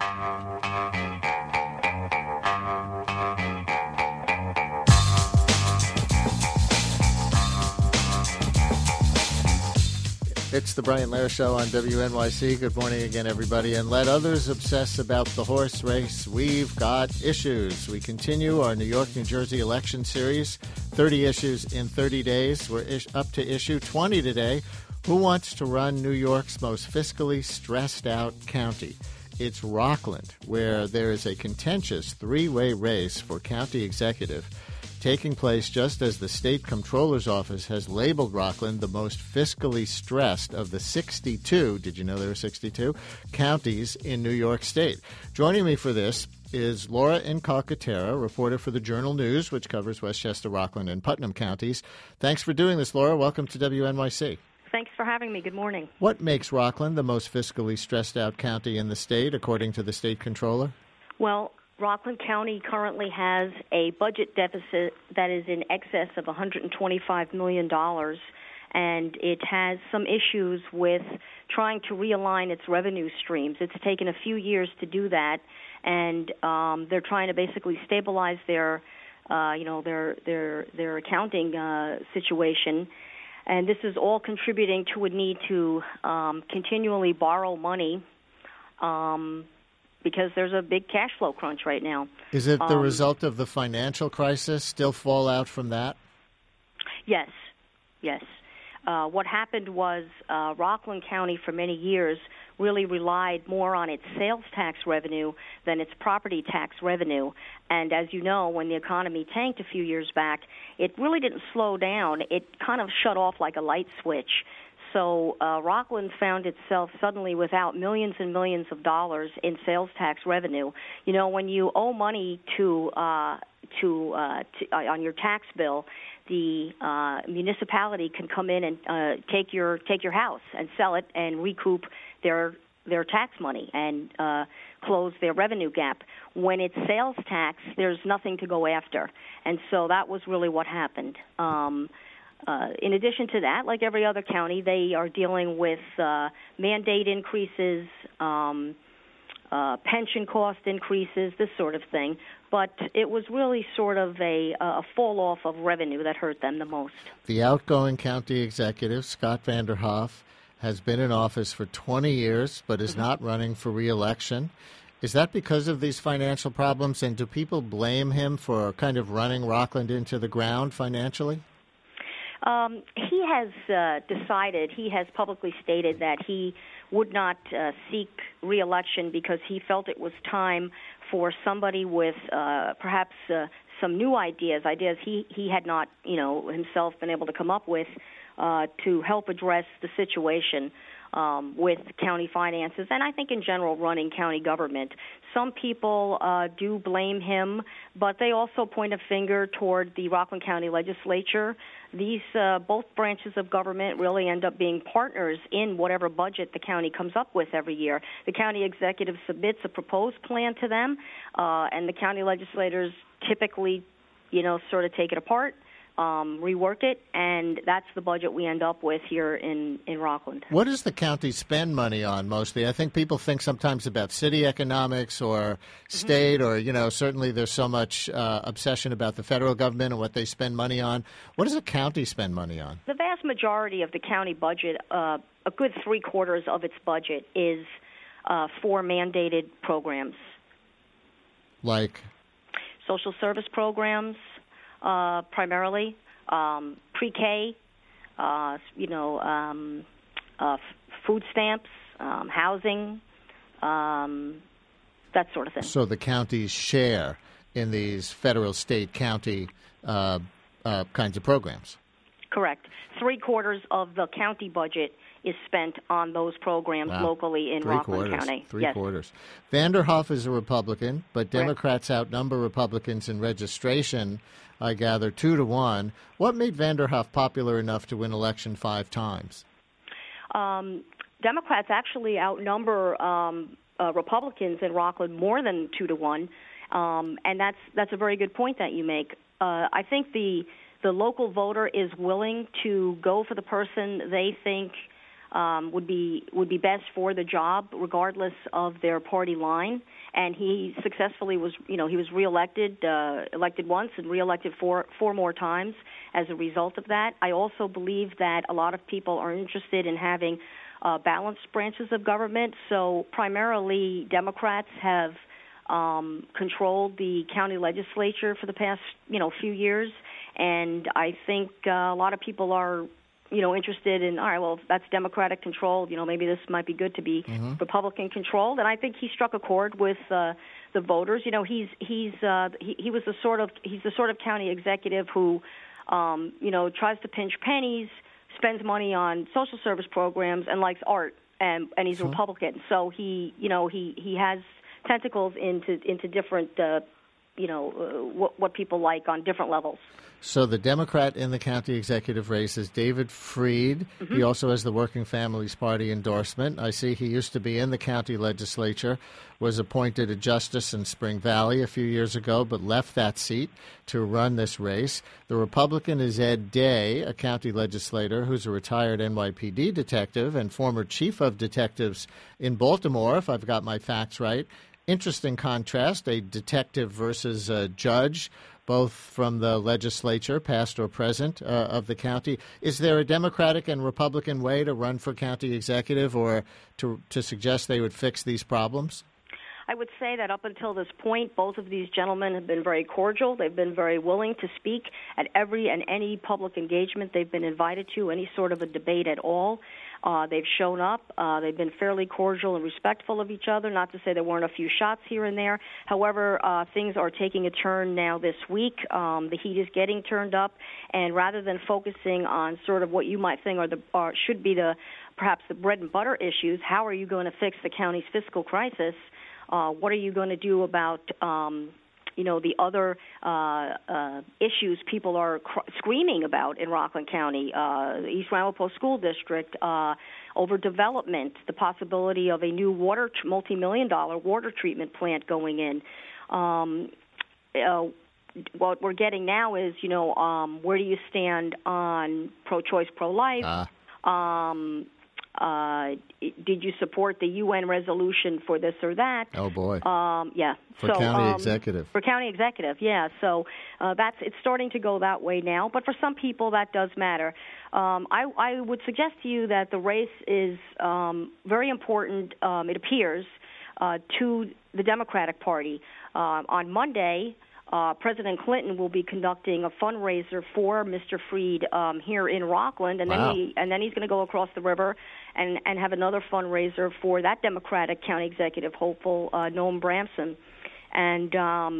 It's the Brian Lehrer Show on WNYC. Good morning again, everybody. And let others obsess about the horse race. We've got issues. We continue our New York, New Jersey election series. 30 issues in 30 days. We're up to issue 20 today. Who wants to run New York's most fiscally stressed out county? It's Rockland, where there is a contentious three-way race for county executive, taking place just as the state comptroller's office has labeled Rockland the most fiscally stressed of the 62, did you know there were 62, counties in New York State. Joining me for this is Laura Incalcaterra, reporter for the Journal News, which covers Westchester, Rockland, and Putnam counties. Thanks for doing this, Laura. Welcome to WNYC. Thanks for having me. Good morning. What makes Rockland the most fiscally stressed out county in the state, according to the state comptroller? Well, Rockland County currently has a budget deficit that is in excess of $125 million, and it has some issues with trying to realign its revenue streams. It's taken a few years to do that, and they're trying to basically stabilize their accounting situation. And this is all contributing to a need to continually borrow money because there's a big cash flow crunch right now. Is it the result of the financial crisis, still fallout from that? Yes. What happened was Rockland County for many years really relied more on its sales tax revenue than its property tax revenue. And as you know, when the economy tanked a few years back, it really didn't slow down. It kind of shut off like a light switch. So Rockland found itself suddenly without millions and millions of dollars in sales tax revenue. You know, when you owe money to on your tax bill, the municipality can come in and take your house and sell it and recoup their tax money and close their revenue gap. When it's sales tax, there's nothing to go after, and so that was really what happened. In addition to that, like every other county, they are dealing with mandate increases, pension cost increases, this sort of thing. But it was really sort of a fall-off of revenue that hurt them the most. The outgoing county executive, Scott Vander Hoef, has been in office for 20 years but is not running for re-election. Is that because of these financial problems, and do people blame him for kind of running Rockland into the ground financially? He has decided, he has publicly stated that he would not seek re-election because he felt it was time for somebody with perhaps some new ideas he had not, himself been able to come up with to help address the situation with county finances, and I think in general running county government. Some people do blame him, but they also point a finger toward the Rockland County Legislature. These both branches of government really end up being partners in whatever budget the county comes up with every year. The county executive submits a proposed plan to them, and the county legislators typically, sort of take it apart, rework it, and that's the budget we end up with here in Rockland. What does the county spend money on mostly? I think people think sometimes about city economics or state or, certainly there's so much obsession about the federal government and what they spend money on. What does the county spend money on? The vast majority of the county budget, a good three-quarters of its budget, is for mandated programs. Like? Social service programs. Primarily, pre-K, food stamps, housing, that sort of thing. So the county's share in these federal, state, county kinds of programs. Correct. Three-quarters of the county budget is spent on those programs locally in Rockland County. Three-quarters. Vander Hoef is a Republican, but Democrats outnumber Republicans in registration, I gather, 2-1. What made Vander Hoef popular enough to win election 5 times? Democrats actually outnumber Republicans in Rockland more than 2-1, and that's a very good point that you make. I think the local voter is willing to go for the person they think would be best for the job, regardless of their party line. And he successfully was, he was reelected, elected once and reelected four more times as a result of that. I also believe that a lot of people are interested in having balanced branches of government. So primarily Democrats have controlled the county legislature for the past, few years. And I think a lot of people are interested in, all right, well, if that's Democratic controlled, maybe this might be good to be Republican controlled. And I think he struck a chord with the voters. He's the sort of county executive who, tries to pinch pennies, spends money on social service programs, and likes art. And he's a Republican, so he has tentacles into different, what people like on different levels. So the Democrat in the county executive race is David Freed. He also has the Working Families Party endorsement. I see he used to be in the county legislature, was appointed a justice in Spring Valley a few years ago, but left that seat to run this race. The Republican is Ed Day, a county legislator who's a retired NYPD detective and former chief of detectives in Baltimore, if I've got my facts right. Interesting contrast, a detective versus a judge, both from the legislature, past or present, of the county. Is there a Democratic and Republican way to run for county executive or to suggest they would fix these problems? I would say that up until this point, both of these gentlemen have been very cordial. They've been very willing to speak at every and any public engagement they've been invited to, any sort of a debate at all. They've shown up. They've been fairly cordial and respectful of each other, not to say there weren't a few shots here and there. However, things are taking a turn now this week. The heat is getting turned up, and rather than focusing on sort of what you might think should be perhaps the bread and butter issues, how are you going to fix the county's fiscal crisis? What are you going to do about the other issues people are screaming about in Rockland County, the East Ramapo School District, overdevelopment, the possibility of a new multi-million-dollar water treatment plant going in. What we're getting now is, where do you stand on pro-choice, pro-life? Did you support the UN resolution for this or that? Oh, boy. Yeah. For county executive. For county executive, yeah. So it's starting to go that way now. But for some people, that does matter. I would suggest to you that the race is very important, it appears, to the Democratic Party. On Monday, President Clinton will be conducting a fundraiser for Mr. Freed here in Rockland, and then he's going to go across the river and have another fundraiser for that Democratic county executive hopeful, Noam Bramson. And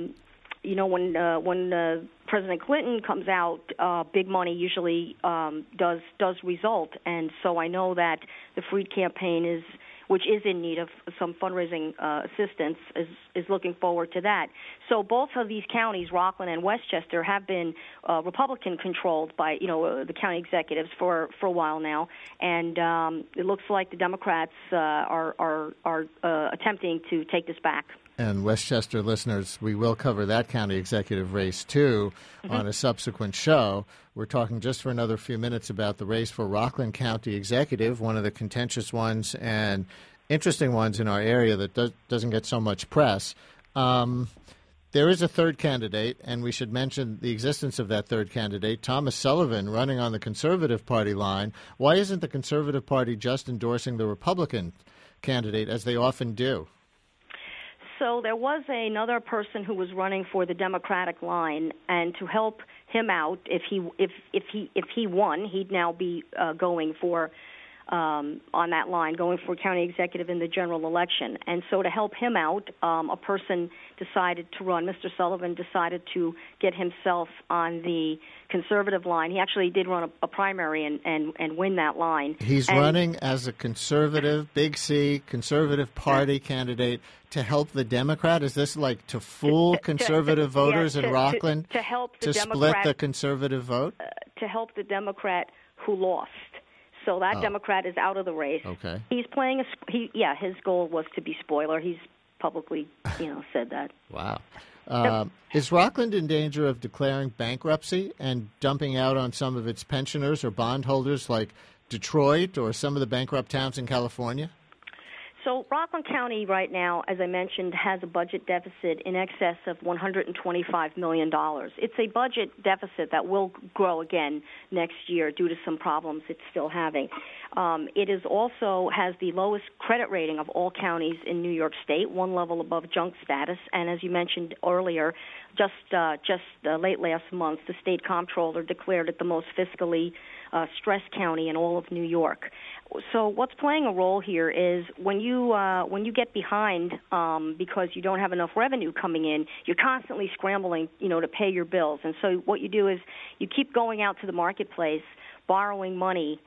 when President Clinton comes out, big money usually does result, and so I know that the Freed campaign which is in need of some fundraising assistance, is looking forward to that. So both of these counties, Rockland and Westchester, have been Republican-controlled by the county executives for a while now, and it looks like the Democrats are attempting to take this back. And Westchester listeners, we will cover that county executive race, too, on a subsequent show. We're talking just for another few minutes about the race for Rockland County Executive, one of the contentious ones and interesting ones in our area that doesn't get so much press. There is a third candidate, and we should mention the existence of that third candidate, Thomas Sullivan, running on the Conservative Party line. Why isn't the Conservative Party just endorsing the Republican candidate, as they often do? So there was another person who was running for the Democratic line, and to help him out, if he won, he'd now be going for on that line, going for county executive in the general election. And so to help him out, a person decided to run. Mr. Sullivan decided to get himself on the Conservative line. He actually did run a primary and win that line. He's running as a conservative, Big C, Conservative Party candidate to help the Democrat? Is this like to fool conservative voters in Rockland to help the split the conservative vote? To help the Democrat who lost. So that Democrat is out of the race. Okay. He's playing his goal was to be spoiler. He's publicly, said that. Wow. Is Rockland in danger of declaring bankruptcy and dumping out on some of its pensioners or bondholders like Detroit or some of the bankrupt towns in California? So Rockland County right now, as I mentioned, has a budget deficit in excess of $125 million. It's a budget deficit that will grow again next year due to some problems it's still having. It is also has the lowest credit rating of all counties in New York State, one level above junk status. And as you mentioned earlier, just late last month, the state comptroller declared it the most fiscally stressed county in all of New York. So what's playing a role here is when you get behind because you don't have enough revenue coming in, you're constantly scrambling, to pay your bills. And so what you do is you keep going out to the marketplace, borrowing money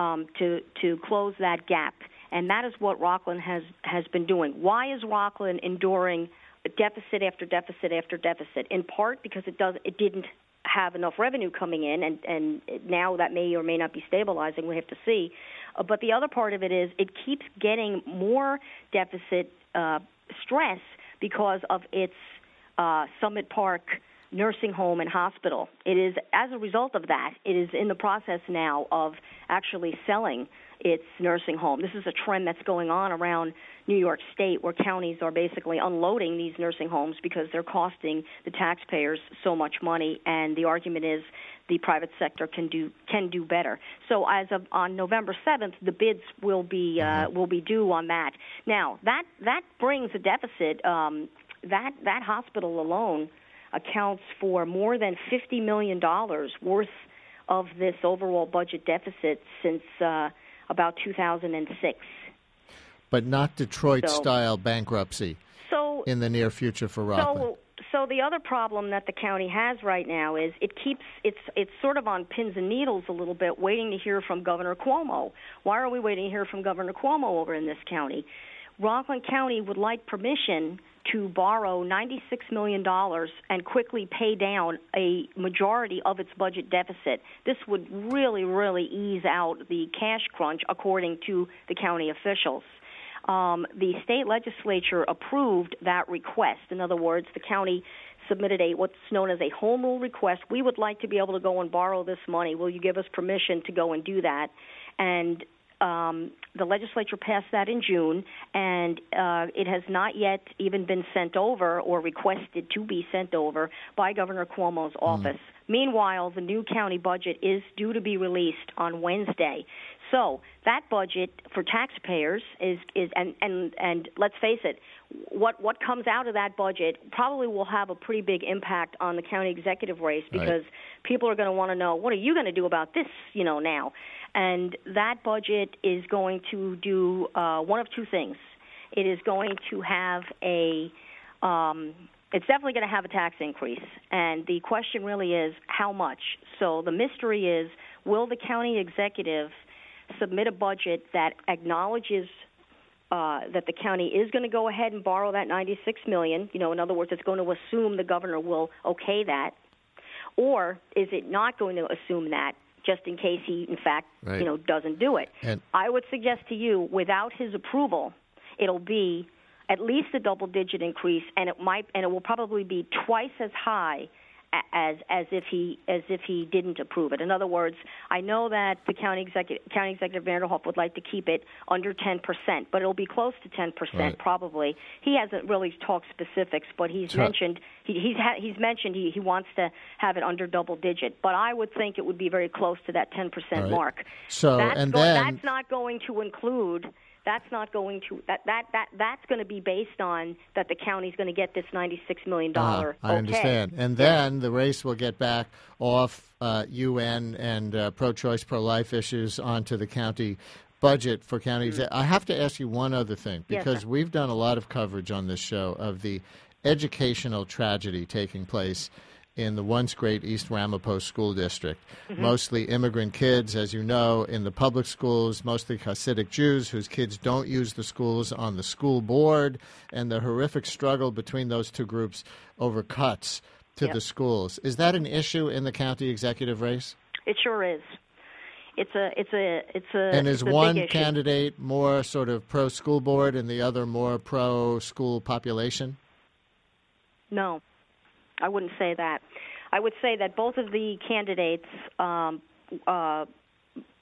to close that gap. And that is what Rockland has been doing. Why is Rockland enduring deficit after deficit after deficit? In part because it didn't have enough revenue coming in, and now that may or may not be stabilizing. We have to see. But the other part of it is it keeps getting more deficit stress because of its Summit Park nursing home and hospital. It is, as a result of that, it is in the process now of actually selling its nursing home. This is a trend that's going on around New York State, where counties are basically unloading these nursing homes because they're costing the taxpayers so much money, and the argument is the private sector can do better. So as of on November 7th, the bids will be due on that. Now that brings a deficit. That hospital alone accounts for more than $50 million worth of this overall budget deficit since about 2006. But not Detroit-style bankruptcy in the near future for Rockland. So the other problem that the county has right now is it's sort of on pins and needles a little bit, waiting to hear from Governor Cuomo. Why are we waiting to hear from Governor Cuomo over in this county? Rockland County would like permission to borrow $96 million and quickly pay down a majority of its budget deficit. This would really, really ease out the cash crunch, according to the county officials. The state legislature approved that request. In other words, the county submitted what's known as a home rule request. We would like to be able to go and borrow this money. Will you give us permission to go and do that? And the legislature passed that in June, and it has not yet even been sent over or requested to be sent over by Governor Cuomo's office. Meanwhile, the new county budget is due to be released on Wednesday. So that budget for taxpayers is and let's face it, what comes out of that budget probably will have a pretty big impact on the county executive race, because people are going to want to know, what are you going to do about this, now? And that budget is going to do one of two things. It is going to have it's definitely going to have a tax increase, and the question really is how much. So the mystery is, will the county executive submit a budget that acknowledges that the county is going to go ahead and borrow that $96 million? In other words, it's going to assume the governor will okay that, or is it not going to assume that, just in case he, in fact, doesn't do it? And I would suggest to you, without his approval, it'll be at least a double-digit increase, and it will probably be twice as high as if he didn't approve it. In other words, I know that the county executive Vanderhoff would like to keep it under 10%, but it'll be close to 10% probably. He hasn't really talked specifics, but he's mentioned he wants to have it under double digit. But I would think it would be very close to that 10% mark. So that's not going to include. That's not going to that's going to be based on that the county's going to get this $96 million. I understand. And then the race will get back off UN and pro-choice, pro-life issues onto the county budget for county. I have to ask you one other thing, because we've done a lot of coverage on this show of the educational tragedy taking place in the once great East Ramapo School District. Mostly immigrant kids, as you know, in the public schools, mostly Hasidic Jews whose kids don't use the schools on the school board, and the horrific struggle between those two groups over cuts to the schools. Is that an issue in the county executive race? It sure is. And is one candidate more sort of pro-school board and the other more pro-school population? No. I wouldn't say that. I would say that both of the candidates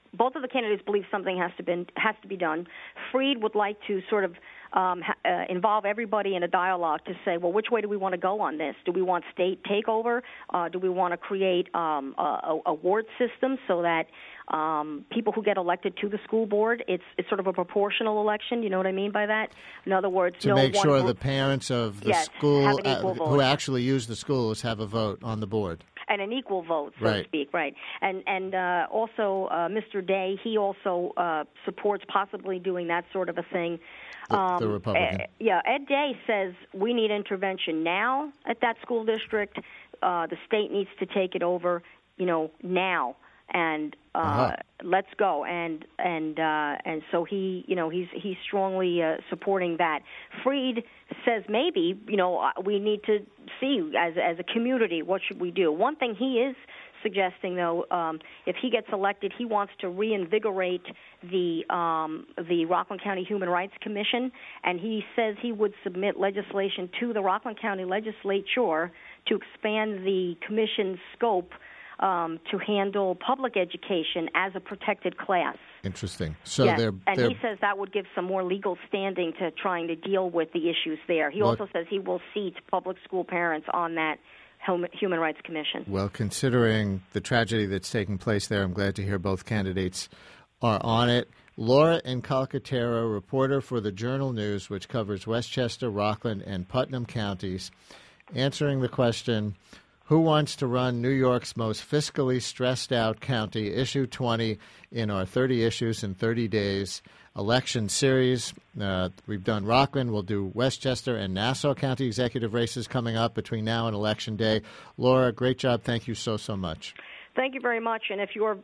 both of the candidates believe something has to be done. Freed would like to sort of involve everybody in a dialogue to say, well, which way do we want to go on this? Do we want state takeover? Do we want to create a ward system so that people who get elected to the school board, it's sort of a proportional election? You know what I mean by that? In other words, to make sure the parents of the school who actually use the schools have a vote on the board. And an equal vote, so to speak, right? And also, Mr. Day, he also supports possibly doing that sort of a thing. The Republican. Ed Day says we need intervention now at that school district. The state needs to take it over, now, and let's go. And so he's strongly supporting that. Freed says maybe we need to see as a community what should we do. One thing he is suggesting, though, if he gets elected, he wants to reinvigorate the Rockland County Human Rights Commission, and he says he would submit legislation to the Rockland County Legislature to expand the commission's scope to handle public education as a protected class. Interesting. So yes. He says that would give some more legal standing to trying to deal with the issues there. He also says he will seat public school parents on that Human Rights Commission. Well, considering the tragedy that's taking place there, I'm glad to hear both candidates are on it. Laura Incalcatero, reporter for the Journal News, which covers Westchester, Rockland, and Putnam counties, answering the question, who wants to run New York's most fiscally stressed-out county, issue 20 in our 30 issues in 30 days election series. We've done Rockland. We'll do Westchester and Nassau County executive races coming up between now and Election Day. Laura, great job. Thank you so much. Thank you very much. And if your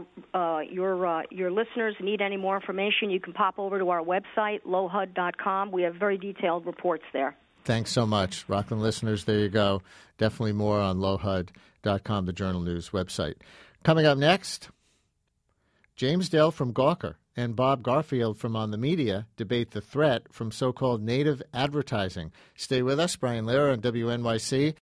listeners need any more information, you can pop over to our website, lohud.com. We have very detailed reports there. Thanks so much. Rockland listeners, there you go. Definitely more on lohud.com, the Journal News website. Coming up next, James Dale from Gawker and Bob Garfield from On the Media debate the threat from so-called native advertising. Stay with us. Brian Lehrer on WNYC.